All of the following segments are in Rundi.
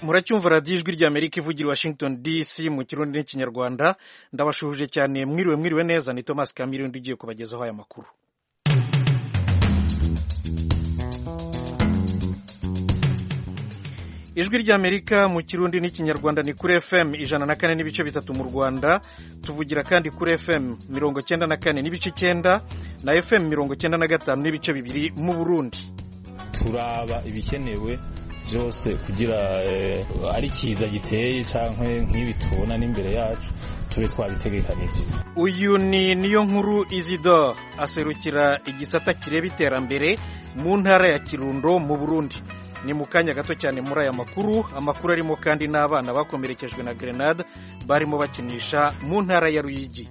muracyumva radiyo ijwi ry'Amerika ivugira Washington DC mu kirundi n'ikinyarwanda. Ndabashuhuje cyane, mwiriwe neza. Ni Thomas Kamilindi ugiye kubagezaho aya makuru. Ijwi ry'Amerika mu kirundi n'ikinyarwanda ni kuri FM 104.3 mu Rwanda, tuvugira kandi kuri FM 94.9 na FM 95.2 mu Burundi. Turaba ibikenewe byose kugira ari kiza giteye canke nk'ibitubona n'imbere yacu tube twabitegekanije. Uyu ni niyo nkuru Isidore aserukira igisata kireba iterambere mu ntara ya Kirundo mu Burundi. Ni mu kanya gato cyane muri aya makuru arimo kandi n'abana bakomerekejwe na grenade barimo bakinisha mu ntara ya Ruyigi.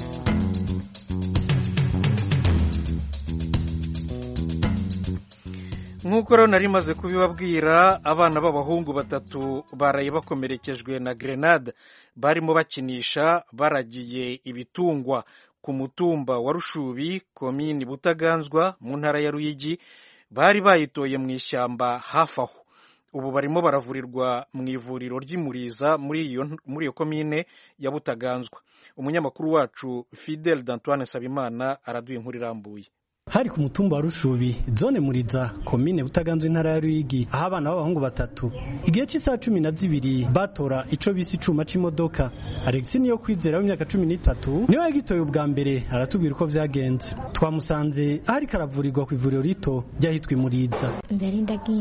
Nk'uko rero nari maze kubibabwira, abana b'abahungu batatu baraye bakomerekejwe na grenade barimo bakinisha baragiye ibitungwa ku mutumba wa Rushubi, komini Butaganzwa mu ntara ya Ruyigi. Bari bayitoye mu ishyamba hafi aho. Ubu barimo baravurirwa mu ivuriro ry'Imuriza muri iyo komine ya Butaganzwa. Umunyamakuru wacu Fidel D'Antoine Sabimana araduha inkuru irambuye. Hari ku mutumba wa Rushubi, zone Muriza, komine Butaganzwa, intara ya Ruyigi, aho abana b'abahungu batatu igihe cy'isaha 12 batora ico bisi icuma c'imodoka. Alex niyo kwizera w'imyaka 13 niwe yagitoye ubwa mbere, aratubwira uko vyagenze. Twamusanze ari karavurirwa ku ivuriro rito ryahitwa Imuriza. Ndarindagiye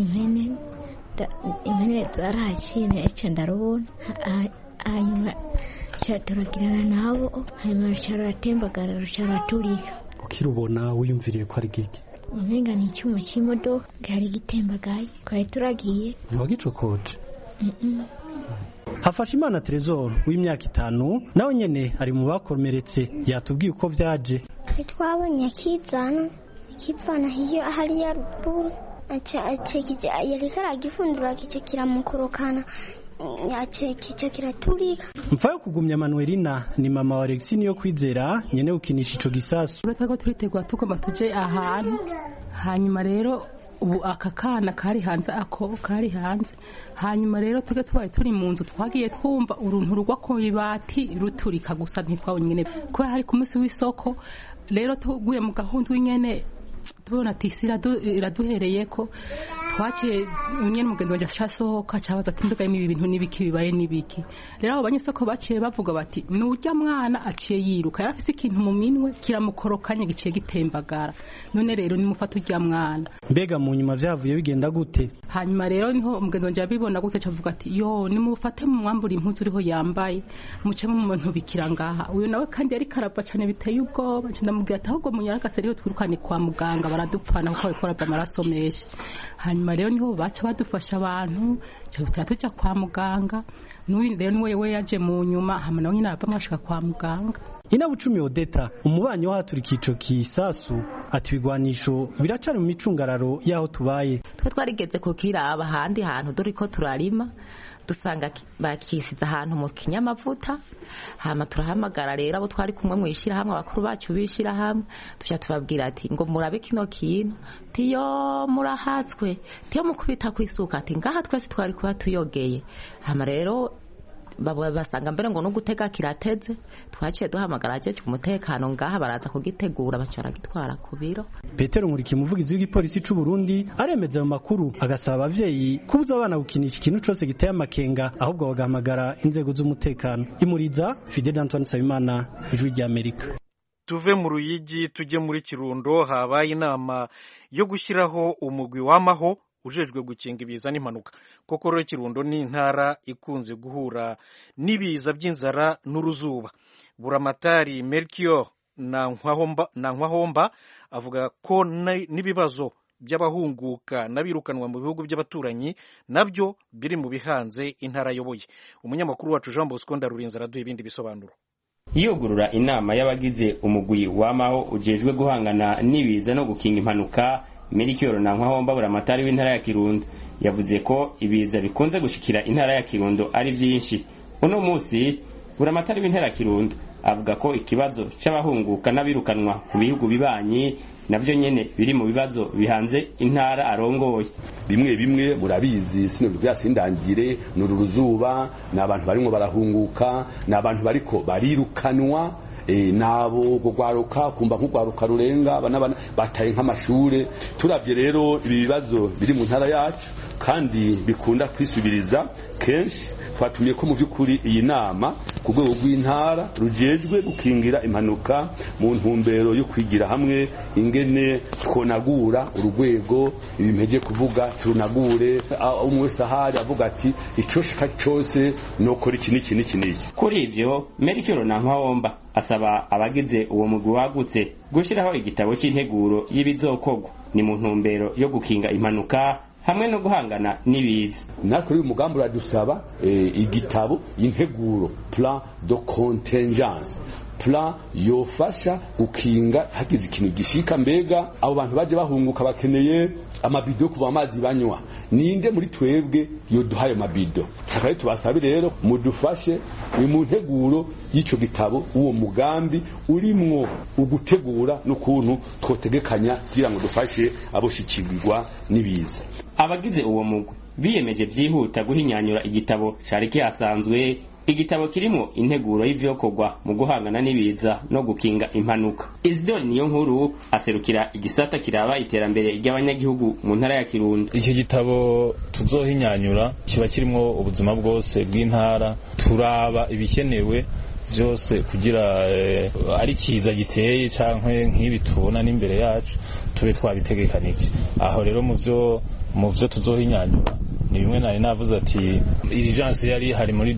impene zarahacine ece ndarubona hanyuma cyaturagira nabo hanyuma cyaratembagara cyaturika. Ukirubona wiyumviriye ko ari gike? Umenga ni icyuma cy'imodoka gari gitembagaye kwari turagiye. Ntiwagicokoje? Hafashimana Trezor w'imyaka 5 nawe nyene ari mu bakomeretse, yatubwiye uko vyaje. Twabonye kivana hiyo ahari ya ruguru achekize yari karagifundura kice kiramukorokana kice kiraturika. Mfayo kugumya Manuelina ni mama wa Alex niyo kwizera nyene ukinisha ico gisasu. Twego turitegwa tugomba tuje ahantu, hanyuma rero ubu akakana kari hanze hanyuma rero twege twaye turi mu nzu twagiye twumva uruntu rugwa ku ibati ruturika gusa ntitwabonye nyene ko hari ku munsi w'isoko. Rero tuguye mu gahunda w'inyene tubona tisira iraduhereye ko twaciye nyene mugenzi wanje ashasohoka cyabaza ati mbega ibi bintu nibiki bibaye nibiki. Rero abo banyesoko baciye bavuga bati nurya mwana aciye yiruka yarafise ikintu mu minwe kiramukorokanye giciye gitembagara, none rero nimufata urya mwana. Mbega mu nyuma vyavuye bigenda gute? Hanyuma rero niho umugenzi wanje yabibona gute cavuga ati yo nimufate mu mwambura impuzu uriho yambaye muce mu muntu bikira ngaha. Uyu nawe kandi yari karaba cyane biteye ubwoba, ndamubwira ati ahubwo munyaraka seriyo twirukane kwa muganga baradupfana kuko bikora amaraso menshi. Hanyuma rero niho baca badufasha abantu tujya kwa muganga. N'uyu rero niwe yaje mu nyuma hamwe nawe nyine abamwashika kwa muganga. Inabucumi Odeta umubanyi wahaturika ico kisasu ati bigwanisho biracari mu micungararo yaho tubaye. Twe twarigeze kukiraba handi hantu doriko turarima dusanga bakisize ahantu mu kinyamavuta, hama turahamagara rero abo twari kumwe mwishira hamwe abakuru bacu bishira hamwe tuja tubabwira ati ngo murabe kino kintu tiyo murahatswe tiyo mukubita kwisuka ati ngaha twese twari kuba tuyogeye. Hama rero basanga mbere ngo no gutega kirateze, twaciye duhamagara aje umutekano ngaha baraza kugitegura bacara gitwara ku biro. Petero Nkuriki umuvugizi w'igipolisi c'u Burundi aremeza mu makuru agasaba abavyeyi kubuza abana gukinisha ikintu cose giteye amakenga, ahubwo bagahamagara inzego z'umutekano. Imuriza, Fidel D'Antoine Sabimana, Ijwi ry'Amerika. Tuve mu Ruyigi tujye muri Kirundo. Habaye inama yo gushyiraho umugwi w'amaho ujejwe gukinga ibiza n'impanuka. Koko rero Kirundo ni intara ikunze guhura n'ibiza by'inzara n'uruzuba. Buramatari Melchior Nankwa-Homba avuga ko n'ibibazo by'abahunguka n'abirukanwa mu bihugu by'abaturanyi nabyo biri mu bihanze intara ayoboye. Umunyamakuru wacu Jean Bosco Ndarurinze araduha ibindi bisobanuro. Yogurura inama y'abagize umugwi w'amaho ujejwe guhangana n'ibiza no gukinga impanuka, Melchior Nankwa-Homba buramatari w'intara ya Kirundo yavuze ko ibiza bikunze gushikira intara ya Kirundo ari byinshi. Uno munsi buramatari w'intara ya Kirundo avuga ko ikibazo c'abahunguka n'abirukanwa mu bihugu bibanyi navyo nyene biri mu bibazo bihanze intara arongoye. Bimwe bimwe murabizi sino byasindangire n'uruzuba n'abantu barimo barahunguka n'abantu bariko barirukanwa nabo gwaruka kumba nk'ugwaruka rurenga abana bataye nk'amashure. Turavye rero ibi bibazo biri mu ntara yacu kandi bikunda kwisubiriza kenshi, twatumiye ko mu by'ukuri iyi nama ku rwego rw'intara rujejwe gukingira impanuka mu ntumbero yo kwigira hamwe ingene twonagura urugwego ibimpeje kuvuga turunagure umwe wese ahari avuga ati ico shika cyose nokora iki n'iki n'iki n'iki. Kuri ivyo Melchior Nankawomba asaba abagize uwo mugwi wagutse gushiraho igitabo c'integuro y'ibizokogwa ni mu ntumbero yo gukinga impanuka hamwe no guhangana n'ibiza. Natwe uyu mugambi uradusaba igitabo y'integuro, plan de contingence, plan yofasha gukinga hagize ikintu gishika. Mbega abo bantu baje bahunguka bakeneye amabido kuva amazi banywa, ninde muri twebwe yoduhaye mabido? Chakare tubasabe rero mudufashe mu nteguro y'ico gitabo, uwo mugambi urimwo ugutegura n'ukuntu twotegekanya kugira ngo dufashe aboshikirwa n'ibiza. Abagize uwo mugwi biyemeje vyihuta guhinyanyura igitabo cari kihasanzwe, igitabo kirimo integuro y'ivyokorwa mu guhangana n'ibiza no gukinga impanuka. Isidore Niyonkuru aserukira igisata kiraba iterambere ry'abanyagihugu mu ntara ya Kirundo. Iki gitabo tuzohinyanyura kiba kirimo ubuzima bwose bw'intara, turaba ibikenewe vyose kugira ari kiza giteye canke nk'ibi tubona n'imbere yacu tube twabitegekanije. Aho rero mu vyo tuzohinyanyura ni bimwe nari navuze ati urgence yari hari mu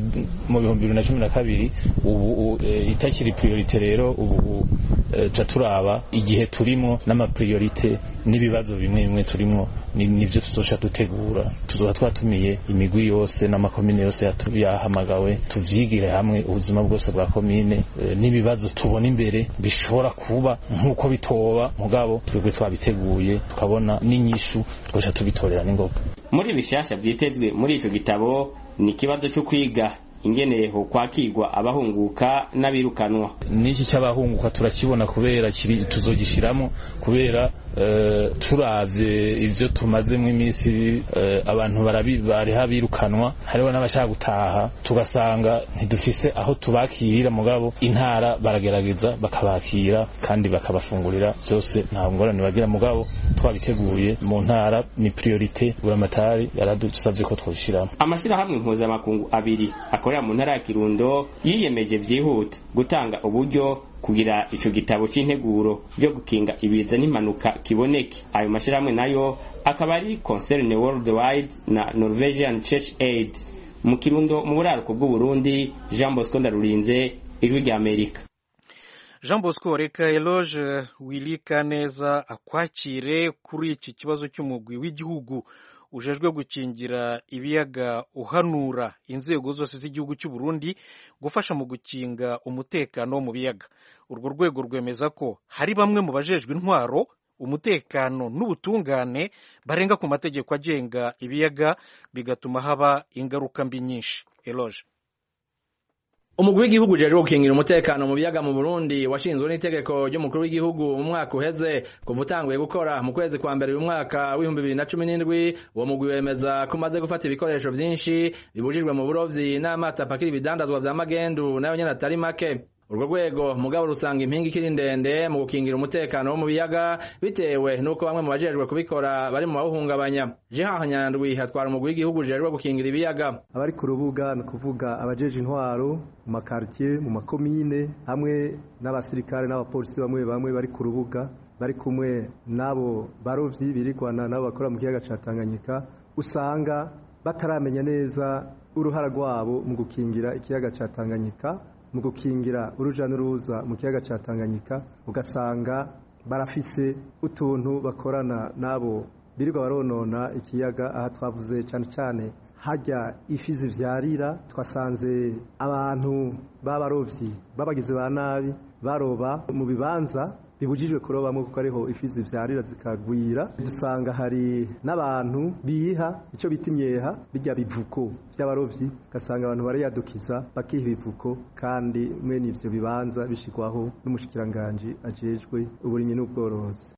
2012 ubu itakiri priorite. Rero ubu turaba igihe turimo n'ama priorite n'ibibazo bimwe bimwe turimo nivyo tuzosha dutegura. Tuzoba twatumiye imigwi yose n'amakomine yose yahamagawe tuvyigire hamwe ubuzima bwose bwa komine n'ibibazo tubona imbere bishobora kuba nk'uko bitoba mugabo twebwe twabiteguye tukabona n'inyishu twosha tubitorera n'ingoga. Muri bishasha vyitezwe muri ico gitabo ni kibazo cyo kwiga ingene ho kwakirwa abahunguka n'abirukanwa. Niki cy'abahunguka turakibona kubera tuzogishiramo kubera turavye ivyo tumazemo iminsi abantu bari habirukanwa hariho n'abashaka gutaha tugasanga ntidufise aho tubakirira mugabo intara baragerageza bakabakira kandi bakabafungurira byose nta ngorane bagira mugabo twabiteguye mu ntara ni priorite buramatari yaradusavye ko twobishiramo. Amashira hamwe mpuzamakungu abiri akorera mu ntara ya Kirundo yiyemeje vyihuta gutanga uburyo kugira ico gitabo c'integuro byo gukinga ibiza n'impanuka kiboneke. Ayo mashiramwe nayo akaba ari Concern Worldwide na Norwegian Church Aid. Mu Kirundo mu buraruko bw'u Burundi, Jean Bosco Ndarurinze, Ijwi rya Amerika. Jean Bosco, reka Eloge Wilika neza akwakire kuri iki kibazo cy'umugwi w'igihugu ujejwe gukingira ibiyaga uhanura inzego zose z'igihugu cy'u Burundi gufasha mu gukinga umutekano mu biyaga. Urwo rwego rwemeza ko hari bamwe mu bajejwe intwaro, umutekano n'ubutungane barenga ku mategeko agenga ibiyaga bigatuma haba ingaruka mbi nyinshi. Eloge. Umugwi w'igihugu ujejwe gukingira umutekano mu biyaga mu Burundi washinzwe n'itegeko ry'umukuru w'igihugu mu mwaka uheze kuva utanguye gukora mu kwezi kwa mbere uyu mwaka w'2017. Uwo mugwi wemeza ko umaze gufata ibikoresho vyinshi bibujijwe mu burovyi n'amata apakira ibidandazwa vya magendu nayo nyene atari make. Urwo rwego mugabo rusanga impinga ikiri ndende mu gukingira umutekano wo mu biyaga bitewe nuko bamwe mu bajejwe kubikora bari mu bawuhungabanya. Jean Nyandwi hatwara umugwi w'igihugu ujejwe gukingira ibiyaga. Abari ku rubuga no kuvuga abajeje intwaro mu makartier mu makomine hamwe n'abasirikare n'abapolisi bamwe bari ku rubuga bari kumwe nabo barovyi birigwana nabo bakora mu kiyaga ca Tanganyika, usanga bataramenya neza uruhara rwabo mu gukingira ikiyaga ca Tanganyika, mu gukingira uruja n'uruza mu kiyaga ca Tanganyika. Ugasanga barafise utuntu bakorana nabo birirwa baronona ikiyaga. Aha twavuze cyane hajya ifi zivyarira, twasanze abantu b'abarovyi babagize ba nabi baroba mu bibanza bibujijwe kurobamwe kuko ariho ifi zivyarira zikagwira. Dusanga hari n'abantu biha ico bita imyeha bijya bivuko by'abarovyi, gasanga abantu bariyadukiza bakiha ibivuko kandi mwene ivyo bibanza bishikwaho n'umushikiranganje ajejwe uburimyi n'ubworozi.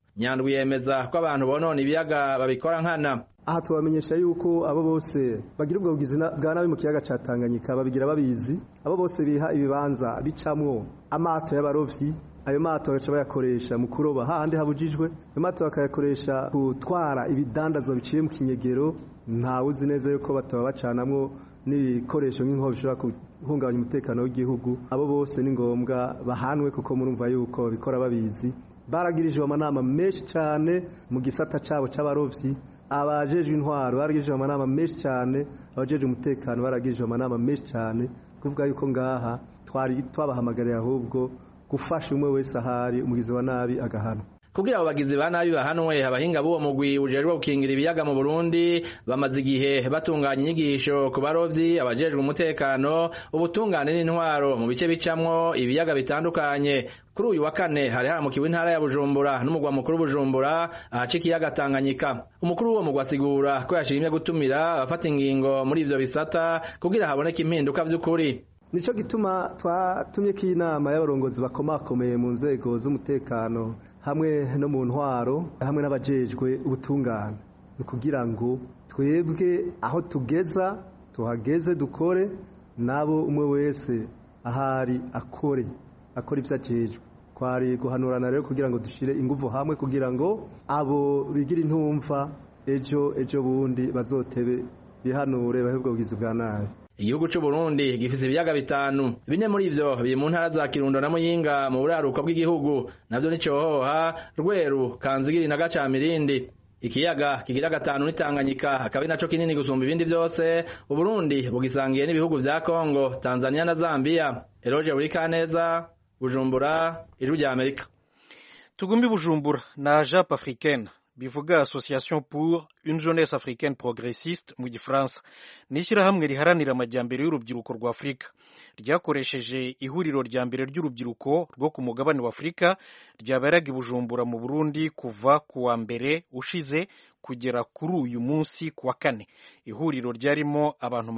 Nyandwi yemeza ko abantu bonona ibiyaga babikora nkana. Aha tubamenyesha yuko abo bose bagira ubwo bugizi bwa nabi mu kiyaga ca Tanganyika babigira babizi, abo bose biha ibibanza bicamwo amato y'abarovyi, ayo mato baca bayakoresha mu kuroba handi habujijwe, ayo mato bakayakoresha gutwara ibidandazwa biciye mu kinyegero, nta uzi neza yuko bataba bacanamwo n'ibikoresho nk'inkovu bishobora guhungabanya umutekano w'igihugu. Abo bose ni ngombwa bahanwe kuko murumva yuko babikora babizi. Baragirijwe amanama menshi cyane mu gisata cabo c'abarovyi, abajejwe intwaro baragirijwe amanama menshi cyane, abajejwe umutekano baragirijwe amanama menshi cyane, kuvuga yuko ngaha twabahamagariye ahubwo gufasha umwe wese ahari umugizi wa nabi agahana. Kugira abo bagizi ba nabi bahanwe, abahinga b'uwo mugwi ujejwe gukingira ibiyaga mu Burundi bamaze igihe batunganya inyigisho ku barovyi, abajejwe umutekano, ubutungane n'intwaro mu bice bicamwo ibiyaga bitandukanye. Kuri uyu wa kane hari haramukiwe intara ya Bujumbura n'umugwa mukuru Bujumbura ahaca ikiyaga Tanganyika. Umukuru w'uwo mugwi asigura ko yashimye gutumira abafata ingingo muri ivyo bisata kugira haboneke impinduka vy'ukuri. Nico gituma twatumye ko inama y'abarongozi bakomakomeye mu nzego z'umutekano hamwe no mu ntwaro hamwe n'abajejwe ubutungane, kugira ngo twebwe aho tugeza tuhageze dukore, nabo umwe wese ahari akore ibyo ajejwe. Kwari guhanurana rero kugira ngo dushire ingufu hamwe kugira ngo abo bigira intumva ejo bundi bazotebe bihanure bahebwe ubwizi bwa nabi. Igihugu c'u Burundi gifise ibiyaga bitanu, bine muri ivyo biri mu ntara za Kirundo na Muyinga mu buraruko bw'igihugu, navyo ni Cohoha, Rweru, Kanzigiri na Gacamirindi. Ikiyaga kigira gatanu ni Tanganyika, akaba naco kinini gusumba ibindi vyose. U Burundi bugisangiye n'ibihugu vya Kongo, Tanzania na Zambia. Eroje Burikaneza, Bujumbura, Ijwi rya Amerika. Tugumbi Bujumbura na Jap Africaine bivuga Association pour une jeunesse africaine progressiste mu Gifaransa, n'ishyirahamwe riharanira amajyambere y'urubyiruko rwa Afurika. Ryakoresheje ihuriro rya mbere ry'urubyiruko rwo ku mugabane wa Afurika ryaberaga i Bujumbura mu Burundi kuva ku wa mbere ushize kugera kuri uyu munsi ku wa kane. Ihuriro ryarimo abantu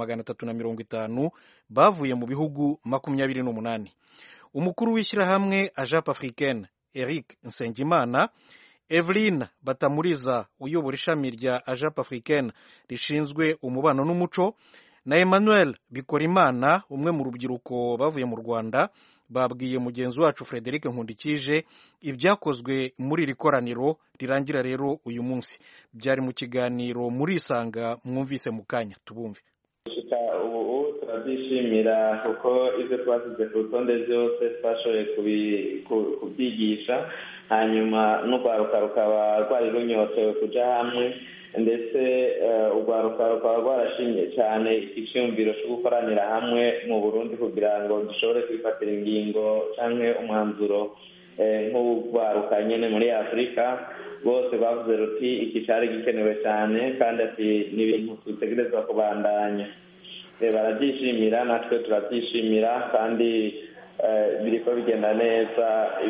350 bavuye mu bihugu 28. Umukuru w'ishyirahamwe Ajap Africaine Eric Nsengimana, Evelyn Batamuriza uyobora ishami rya Ajap Africaine rishinzwe umubano n'umuco, na Emmanuel Bikorimana umwe mu rubyiruko bavuye mu Rwanda babwiye mugenzi wacu Frederic Nkundikije ibyakozwe muri iri koraniro rirangira rero uyu munsi. Byari mu kiganiro muri Isanga mwumvise mu kanya, tubumve. Ubu turabyishimira kuko ibyo twasize ku rutonde byose twashoboye kubyigisha, hanyuma n'urwaruka rukaba rwari runyotewe kuja hamwe, ndetse urwaruka rukaba rwarashimye cyane icyumviro cyo gukoranira hamwe mu Burundi kugira ngo dushobore kwifatira ingingo canke umwanzuro nk'urwaruka nyene muri Afurika. Bose bavuze ruti iki cyari gikenewe cyane kandi ati ni ibintu dutegerezwa kubandanya. Barabyishimira, natwe turabyishimira, kandi biriko bigenda neza.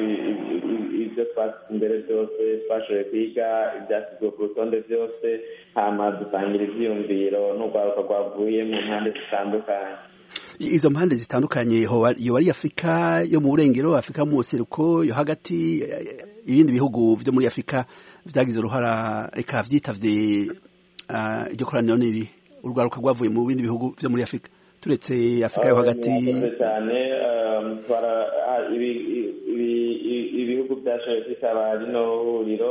Ibyo twasize imbere byose twashoboye kwiga, ibyasizwe ku rutonde byose, hama dusangira ivyiyumviro n'urwaruka rwavuye mu mpande zitandukanye. Izo mpande zitandukanye yo ari Afrika yo mu burengero, Afrika mu buseruko, yo hagati, ibindi bihugu byo muri Afrika vyagize uruhara reka vyitavye iryo koraniro nibi urwaruka rwavuye mu bindi bihugu byo muri Afrika turetse Afrika yo hagati cyane. Ibihugu byashoboye kwitaba rino huriro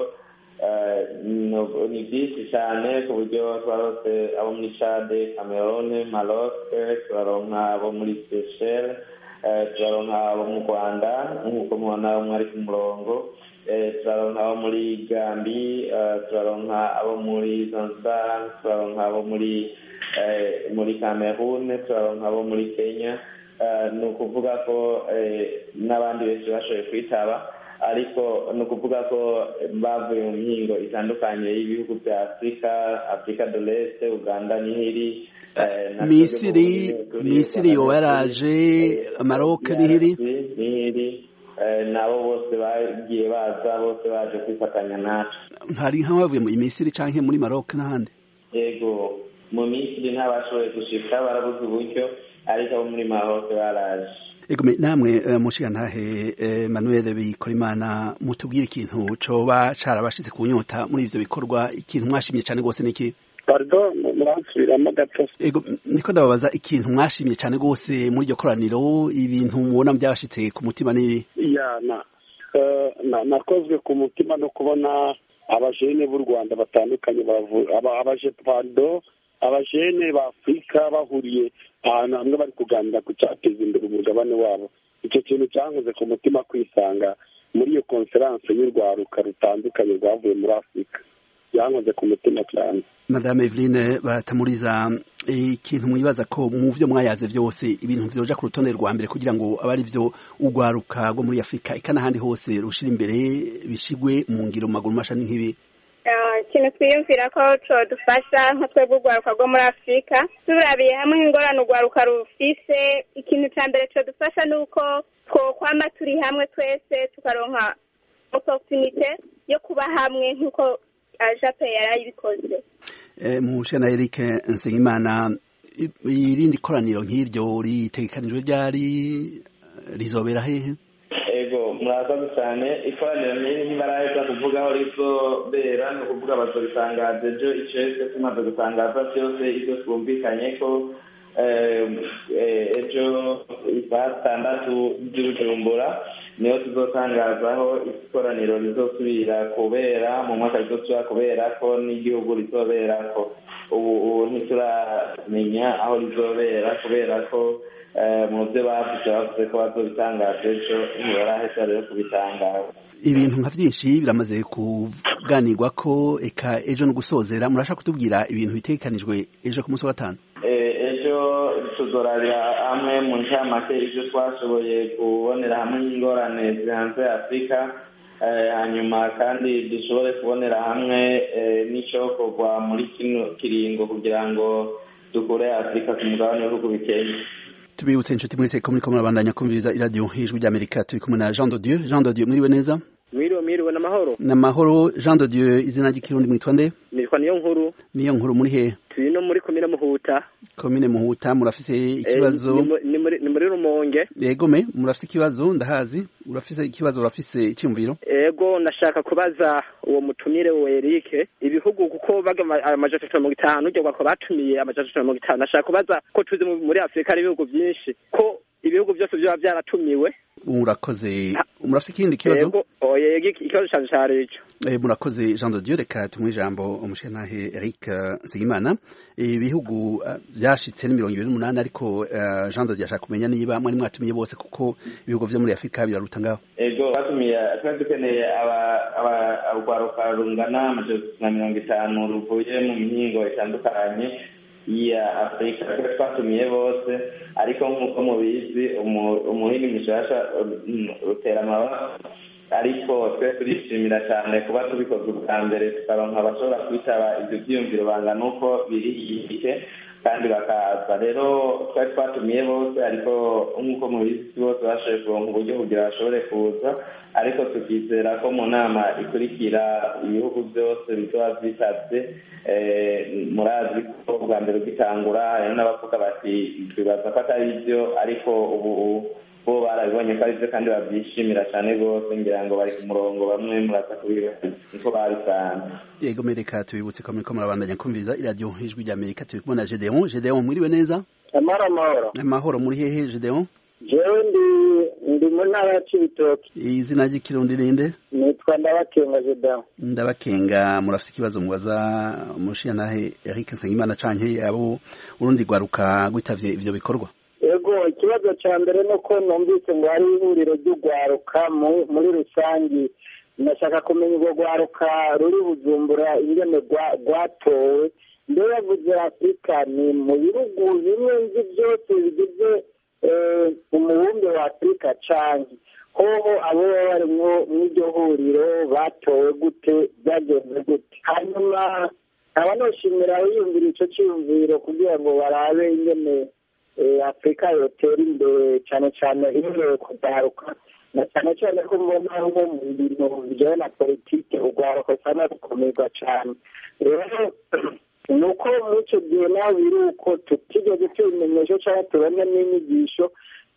ni byinshi cyane, ku buryo twarose abo muri Chad, Cameroon, Maroc, turaronka abo muri Seychelles, turaronka abo mu Rwanda nk'uko mubona mwari ku murongo, turaronka abo muri Gambie, turaronka abo muri Zanzibar, turaronka abo muri Cameroon, turaronka abo muri Kenya. Ni ukuvuga ko n'abandi benshi bashoboye kwitaba, ariko ni ukuvuga ko bavuye mu mihingo itandukanye y'ibihugu bya Afurika de l'Est, Uganda nihiri, Misiri yo yaraje, Maroc nihiri, nabo bose bagiye baza, bose baje kwifatanya natwe. Hari nk'abavuye mu Misiri canke muri Maroc n'ahandi? Yego, mu Misiri ntabashoboye gushika, barabuze uburyo, ariko abo muri Maroc baraje. ego namwe mushigantahe Emmanuel Bikorimana mutubwire ikintu coba carabashitse ku nyota muri ivyo bikorwa ikintu mwashimye cyane gose niki pardon murasubiramo gato ego niko ndababaza ikintu mwashimye cyane gose muri iryo koraniro ibintu mubona byabashitse ku mutima n'ibi nakozwe ku mutima no kubona abajene b'u Rwanda batandukanye abajene ba Afurika bahuriye ahantu hamwe bari kuganira ku cyateza imbere umugabane wabo. Icyo kintu cyankoze ku mutima kwisanga muri iyo konferanse y'urwaruka rutandukanye rwavuye muri Afurika, yankoze ku mutima cyane. Madame Eveline Batamuriza, ikintu mwibaza ko mu byo mwayaze byose ibintu vyoja ku rutonde rwa mbere kugira ngo abari byo urwaruka rwo muri Afurika ikanahandi hose rushira imbere bishigwe mu ngiro maguru masha nk'ibi? Ikintu twiyumvira ko dufasha nka twebwe urwaruka rwo muri Afurika turabiye hamwe ingorane urwaruka rufise, ikintu cya mbere dufasha ni uko twokwama turi hamwe twese tukaronka opportunité yo kuba hamwe nk'uko ajape yarayibikoze. Mushana Eric Nsengimana, irindi koraniro nk'iryo ritegekanijwe ryari rizobera hehe? Ego murakoze cyane. Ikoraniro nk'iri ntibaraheza kuvuga aho rizobera, ni ukuvuga bazobitangaza ejo. Icese tumaze gutangaza byose ibyo twumvikanye ko ejo isaha 6 by'Ubujumbura niyo tuzotangazaho ikoraniro rizosubira kubera mu mwaka rizosubira kubera ko n'igihugu rizobera ko ubu ntituramenya aho rizobera kubera ko mu byo bavuze ko bazobitangaza ejo ntibaraheza rero kubitangaza. Ibintu nka byinshi biramaze kuganirwa ko eka ejo no gusozera, murashaka kutubwira ibintu bitekanijwe ejo ku munsi wa 5? Ejo tuzorabira hamwe mu ncamake ibyo twashoboye kubonera hamwe ingorane zihanze Afurika, hanyuma kandi dushobore kubonera hamwe n'icyokorwa muri kino kiringo kugira ngo dukure Afurika ku mugabane w'ibihugu bikeye. Tubibutse inshuti mwese ko muriko murabandanya kumviriza iradiyo Ijwi ry'Amerika, turi kumwe na Jean de Dieu. Jean de Dieu, mwiriwe neza? Mwiriwe n'amahoro. N'amahoro. Jean de Dieu, izina ry'ikirundi mwitwa nde? Nitwa Niyonkuru. Niyonkuru, muri he? Turi no muri komine Muhuta. Komine Muhuta, murafise ikibazo? Ni muri Rumonge. Yego murafise ikibazo ndahazi. Urafise ikibazo, urafise icyumviro? Yego nashaka kubaza uwo mutumire we Eric, ibihugu kuko baga amajana 50 ujye gwako batumiye amajana 50, nashaka kubaza ko tuzi muri Afurika ari ibihugu byinshi ko ibihugu byose byo byaratumiwe. Murakoze. Murafise ikindi kibazo? Yego ikibazo cyane ico. Murakoze Jean de Dieu, reka tumwe ijambo umushenahe Eric Nsengimana. Ibihugu byashitse ni 28 ariko Jean de Dieu ashaka kumenya niba mwari mwatumiye bose kuko ibihugu byo muri Afurika biraruta ngaho. Ego batumiye dukeneye urwaruka rungana amajana 50 ruvuye mu mihingo itandukanye ya Afurika. Twatumiye bose ariko nk'uko mubizi umuhini mishasha rutera amababa, ariko twe turishimira cyane kuba tubikoze ubwa mbere tukaronka abashobora kwitaba ibyo byiyumviro bangana uko birihike kandi bakaza. Rero twari twatumiye bose ariko nk'uko mubizi bose bashoboye kuronka uburyo kugira bashobore kuza, ariko tukizera ko mu nama ikurikira ibihugu byose bizoba byitabye. Murazi ko bwa mbere ugitangura hari n'abavuga bati twibaza ko atari ibyo, ariko ubu bo barabibonye ko ari byo kandi babyishimira cyane rwose, ngira ngo bari ku murongo bamwe muraza kubibaza niko babisanze. Yego mereka tubibutse ko muriko murabandanya kumviriza iradiyo Ijwi ry'Amerika, turi kumwe na Gedeon. Gedeon, mwiriwe neza? Amahoro. Muri hehe Gedeon? Jewe ndi mu ntara ya Cibitoke. Izina ry'ikirundi rinde? Nitwa Ndabakenga Gedeon. Ndabakenga, murafise ikibazo mubaza umushiyantahe Eric Nsengimana canke abo urundi rwaruka gwitavye ivyo bikorwa? Yego, ikibazo cya mbere nuko numvise ngo hari ihuriro ry'urwaruka muri rusangi. Ndashaka kumenya urwo rwaruka ruri Bujumbura ingene rwatowe. Mbere yavuze Afurika ni mu bihugu bimwe nzi byose bigize umubumbe wa Afurika canke hoho abo bari mw'iryo huriro batowe gute, byagenze gute? Hanyuma abanoshimira yiyumvira ico ciyumviro kugira ngo barabe ingene Afurika yotera imbere cyane cyane ihereye kugaruka, na cyane cyane ko mbona nko mu bintu bijyanye na politike urwaruka usanga rukomerwa cyane. Rero ni uko muri icyo gihe naho biri uko tutigeze tubimenyesha cyangwa tubone n'inyigisho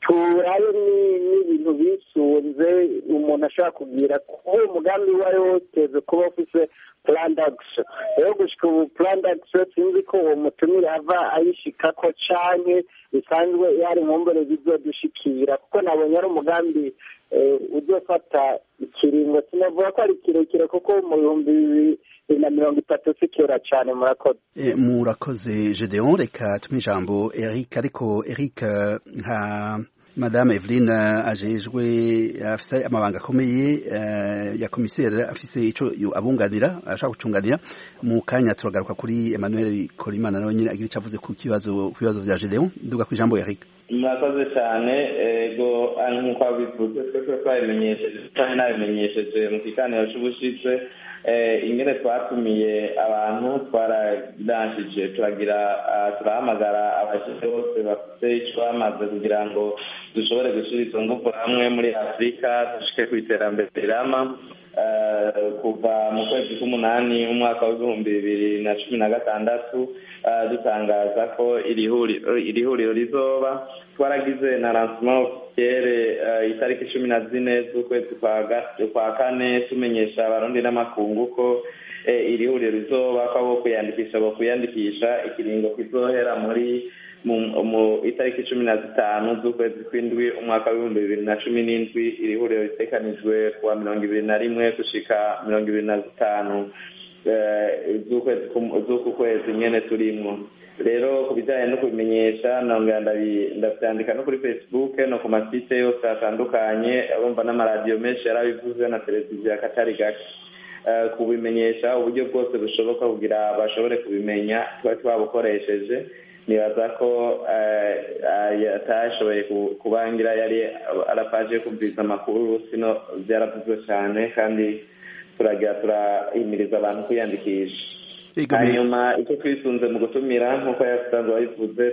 turayo n'ibintu bisunze umuntu ashaka kugira kuko umugambi uwo ari wo wose kuba ufise plan d'action rero gushika ubu plan d'action sinzi ko uwo mutumire ava ayishikako canke bisanzwe yari mu mbere bizodushikira kuko nabonye ari umugambi uzofata ikiringo sinavuga ko ari kirekire kuko mu 2030 si kera cane. Murakoze Gedeon, reka tumwe ijambo Eric, ariko Eric nka Madame Eveline ajejwe afise amabanga akomeye ya komiseri afise ico abunganira ashaka gucunganira mu kanya turagaruka kuri Emmanuel Korimana nawe nyine agira icavuze ku kibazo vya Gedeon. Nduga ku ijambo Eric. Murakoze cyane ego nk'uko bivuze twese twabimenyesheje cyane nabimenyesheje mu kiganiro cy'ubushitse ingene twatumiye abantu twaradanshije turahamagara abashyitsi bose bafite icyo bamaze kugira ngo dushobore gushyira izo ngufu hamwe muri Afurika dushike ku iterambere rirama kuva mu kwezi k'umunani umwaka w'2016 dutangaza ko iri huriro rizoba twaragize na lancement officiel itariki 14 z'ukwezi kwa kane tumenyesha abarundi n'amakungu ko iri huriro rizoba ko abo kwiyandikisha ikiringo kizohera muri mu itariki 15 z'ukwezi kw'indwi umwaka w'2017 iri huriro ritekanijwe kuwa 21 gushika 25 z'uku kwezi nyene turimwo. Rero ku bijyanye no kubimenyesha nongera ndabyandika no kuri Facebook no ku masite yose atandukanye, abumva n'amaradiyo menshi yarabivuze na televiziyo ya katari gake kubimenyesha uburyo bwose bushoboka kugira bashobore kubimenya twabukoresheje. Nibaza ko atashoboye kubangira yari arapaje kumviriza amakuru sino byaravuzwe cyane kandi turahimiriza abantu kwiyandikisha. Hanyuma icyo twisunze mu gutumira nk'uko yasanzwe wabivuze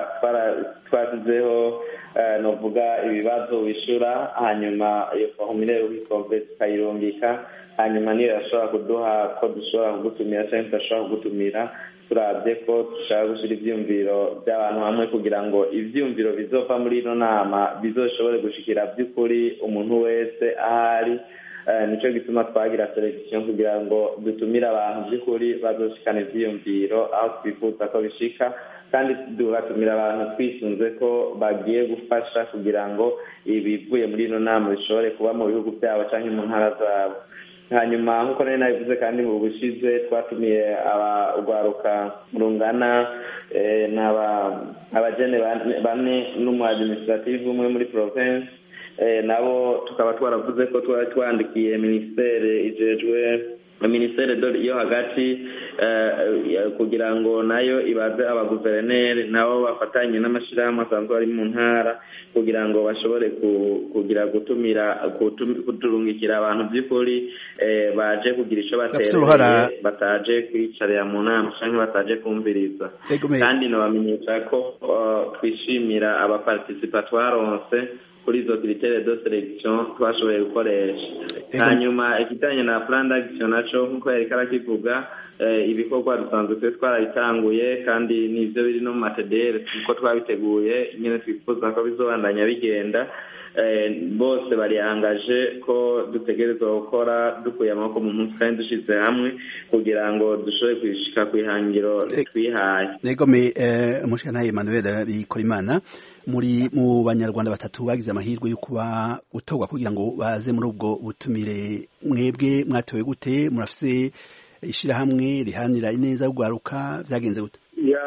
twashyizeho novuga ibibazo wishura hanyuma iyo formulaire wikombe tukayirungika hanyuma niyo yashobora kuduha ko dushobora kugutumira cyangwa tudashobora kugutumira turabye ko dushaka gushyira ibyiyumviro by'abantu hamwe kugira ngo ibyiyumviro bizova muri ino nama bizoshobore gushikira by'ukuri umuntu wese ahari. Nico gituma twagira selection kugira ngo dutumire abantu by'ukuri bazoshikana ivyiyumviro aho twifuza ko bishika kandi duhatumira abantu twisunze ko bagiye gufasha kugira ngo ibivuye muri ino nama bishobore kuba mu bihugu byabo canke mu ntara zabo. Hanyuma nkuko nari nabivuze kandi mu bushize twatumiye urwaruka rungana abajene bane n'umu administrative umwe muri province nabo tukaba twaravuze ko twandikiye ministere ijejwe ministere yo hagati kugira ngo nayo ibaze abaguverineri nabo bafatanye n'amashirahamwe asanzwe ari mu ntara kugira ngo bashobore kugira kuturungikira abantu by'ukuri baje kugira ico batereye bataje kwicarira mu nama canke bataje kumviriza. Kandi nabamenyesha ko twishimira abaparticipa twaronse kuri izo critères de sélection twashoboye gukoresha. Hanyuma ikijanye na plan d'action naco nkuko yari karakivuga ibikorwa dusanzwe twarabitanguye kandi nivyo biri no mu matedere kuko twabiteguye nyene twifuza ko bizobandanya bigenda. Bose bariangaje ko dutegerezwa gukora dukuye amaboko mu munsi kandi dushize hamwe kugira ngo dushobore kwishika kwihangiro twihaye. Negome mushana Emmanuel Korimana muri mu banyarwanda batatu bagize amahirwe yo kuba gutorwa kugira ngo baze muri ubwo butumire, mwebwe mwatowe gute? Murafise ishirahamwe rihanira ineza y'ugwaruka, vyagenze gute?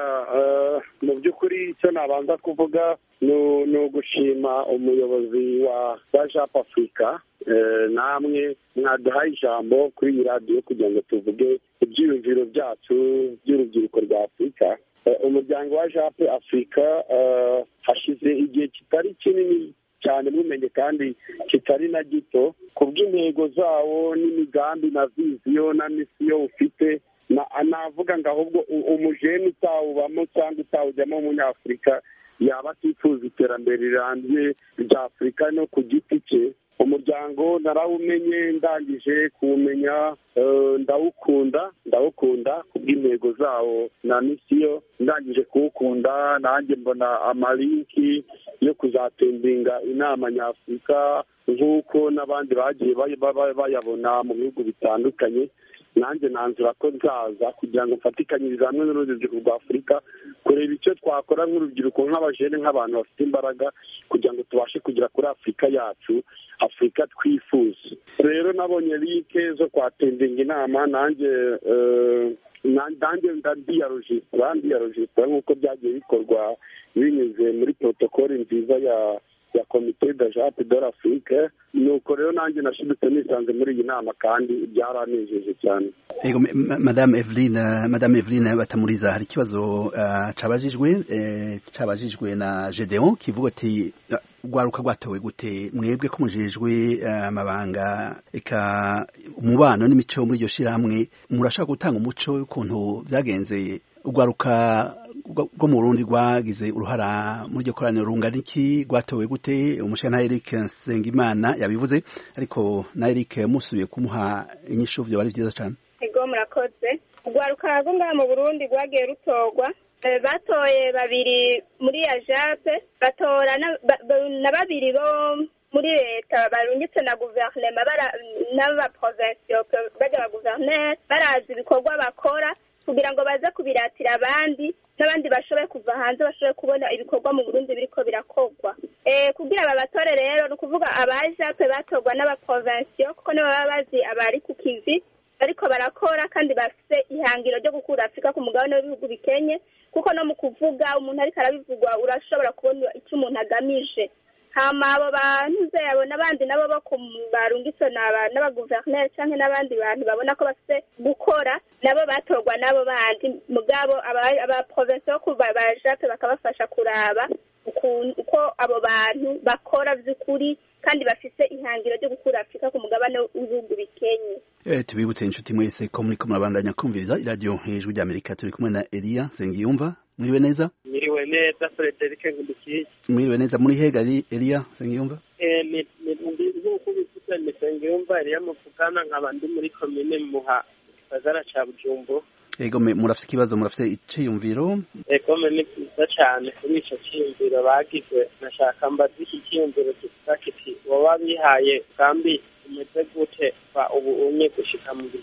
Mu by'ukuri icyo nabanza kuvuga ni ugushima umuyobozi wa JAP Africa namwe mwaduhaye ijambo kuri iyi radiyo kugira ngo tuvuge ibyiyumviro byacu by'urubyiruko rwa Afurika. Umuryango wa JAP Africa hashize igihe kitari kinini cyane mumenye kandi kitari na gito ku bw'intego zawo n'imigambi na viziyo na misiyo ufite. Navuga ngo ahubwo umujeni utawubamo cyangwa utawujyamo w'umunyafurika yaba atifuza iterambere rirambye rya Afurika no ku giti cye, umuryango narawumenye, ndangije kuwumenya ndawukunda kubw'intego zawo na misiyo. Ndangije kuwukunda nanjye mbona amalinki yo kuzatembinga inama nyafurika nk'uko n'abandi bagiye bayabona mu bihugu bitandukanye. nanjye nanzura ko nzaza kugira ngo mfatikanyirize hamwe n'urubyiruko rwa Afurika kureba icyo twakora nk'urubyiruko nk'abajene nk'abantu bafite imbaraga kugira ngo tubashe kugera kuri Afurika yacu, Afurika twifuza. Rero nabonye like zo kwatendinga inama nanjye ndiyarojisitara nk'uko byagiye bikorwa binyuze muri protokole nziza ya komite d'Ajape de l'Afrique. Nuko rero nanjye nashidutse nisanze muri iyi nama kandi byaranejeje cyane. Ego Madame Eveline Batamuriza, hari ikibazo cabajijwe na Gedeon kivuga ati rwaruka rwatowe gute mwebwe ko mujejwe amabanga eka umubano n'imico muri iryo shirahamwe, murashaka gutanga umuco y'ukuntu byagenze urwaruka rwo mu Burundi rwagize uruhara muri iryo koraniro rungana iki, rwatowe gute? Umushana Eric Nsengimana yabivuze, ariko na Eric musubiye kumuha inyishu byo bari byiza cyane. Ego murakoze. Urwaruka rwo ngaha mu Burundi rwagiye rutorwa, batoye babiri muri Ajape, batora na babiri bo muri leta barungitse na guverinoma n'aba provinciaux bajya ba gouverneur barazi ibikorwa bakora kugira ngo baze kubiratira abandi n'abandi bashoboye kuva hanze bashoboye kubona ibikorwa mu Burundi biriko birakorwa. Kugira aba batore rero ni ukuvuga abajape batorwa n'aba provinciaux kuko nibo baba bazi abari ku kivi ariko barakora kandi bafite ihangiro ryo gukura Afurika ku mugabane w'ibihugu bikenye, kuko no mu kuvuga umuntu ariko arabivugwa urashobora kubona icyo umuntu agamije. Hama abo bantu zabo n'abandi nabo bako barungitse n'abaguverineri cyangwa n'abandi bantu babona ko bafite gukora nabo batorwa nabo bandi mugabo aba provinciaux kuva bajape bakabafasha kuraba uko abo bantu bakora by'ukuri kandi bafite ihangiro ryo gukura Afurika ku mugabane w'ibihugu bikenye. Tubibutse inshuti mwese ko muri kumurabandanya kumviriza iradiyo Ijwi ry'Amerika, turi kumwe na Elia Nsengiyumva. Mwiriwe neza? Mwiriwe neza Frederic Ngudukiye. Mwiriwe neza, muri hega Elia Nsengiyumva? Ni nk'uko bivuze ni Nsengiyumva Elia muvugana nkaba ndi muri komine Muha gisagara ca Bujumbura. Ego murafite ikibazo, murafite iciyumviro? Ego ni byiza cyane kuri ico ciyumviro bagize. Nashaka mbaza iki ciyumviro kivuga kiti woba bihaye kambi umeze gute kwa ubu unye gushika mu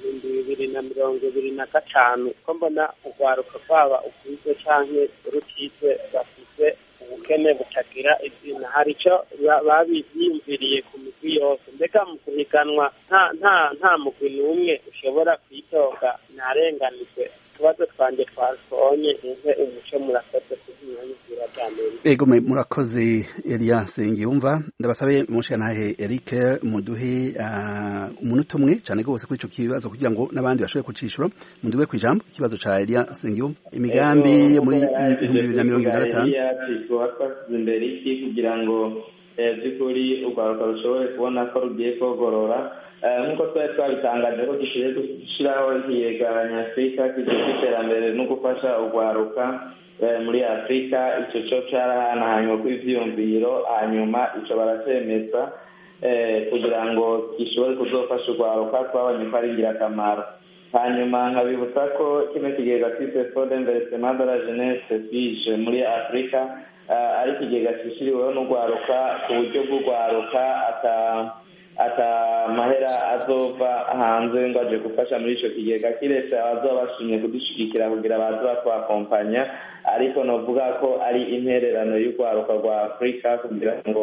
2025 ko mbona urwaruka kwaba ukwize canke rutizwe bafite ubukene butagira izina. Hari ico babiyumviriye ku migwi yose, mbega mu kuhiganwa nta mugwi n'umwe ushobora kwitonga ntarenganijwe. Tubazo twanje twasonye inze umuco murakoze kuzinyanyizira cyane. Ego murakoze Elia Nsengiyumva. Ndabasabe mushanahe Eric muduhe umunota umwe cyane gose kuri ico kibazo kugira ngo nabandi bashobore kucishura. Munduwe kwijambo ikibazo ca Elia Nsengiyumva, imigambi muri 2025 imbere iki kugira ngo by'ukuri urwaruka rushobore kubona ko rugiye kogorora nk'uko twari twabitangaje ko dushiye gushyiraho iyegeranya Afurika kijejwe iterambere no gufasha urwaruka muri Afurika. Icyo cyo cyarahanahanywe kw'ivyiyumviro, hanyuma ico baracemeza kugira ngo gishobore kuzofasha urwaruka twabonye ko ari ingirakamaro. Hanyuma nkabibutsa ko kino kigega cyitwa Fond d'Investissement de la Jeunesse FIGE muri Afurika ari ikigega cyishyiriweho n'urwaruka ku buryo bw'urwaruka ata mahera azova hanze ngo aje gufasha muri ico kigega, kiretse abazoba bashimye kudushigikira kugira baze batwakompanya, ariko novuga ko ari intererano y'urwaruka rwa Afurika kugira ngo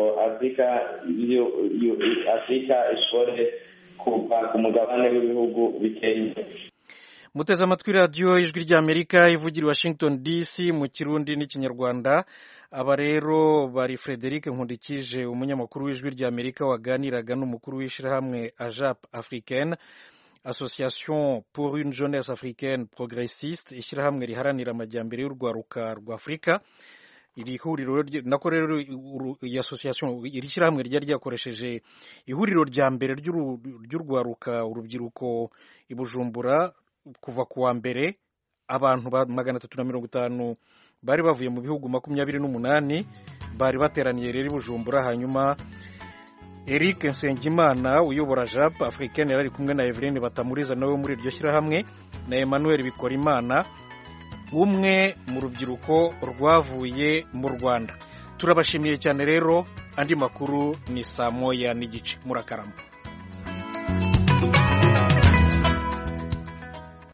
Afurika ishobore kuva ku mugabane w'ibihugu bikenye. Muteze amatwi radiyo Ijwi ry'Amerika ivugira Washington DC mu Kirundi n'Ikinyarwanda. Aba rero bari Frederic Nkundikije, umunyamakuru w'Ijwi ry'Amerika waganiraga n'umukuru w'ishirahamwe Ajape Africaine, Association pour une jeunesse africaine progressiste, ishirahamwe riharanira amajyambere y'urwaruka rwa Afurika. Iri huriro nako rero iyi association iri shirahamwe ryari ryakoresheje ihuriro rya mbere ry'urwaruka urubyiruko i Bujumbura kuva kuwa mbere. Abantu 350 bari bavuye mu bihugu 28 bari bateraniye rero i Bujumbura, hanyuma Eric Nsengimana uyobora JAP Africaine yari kumwe na Eveline Batamuriza nawe muri iryo shyirahamwe na Emmanuel Bikorimana umwe mu rubyiruko rwavuye mu Rwanda. Turabashimiye cyane rero, andi makuru ni saa moya n'igice. Murakarama.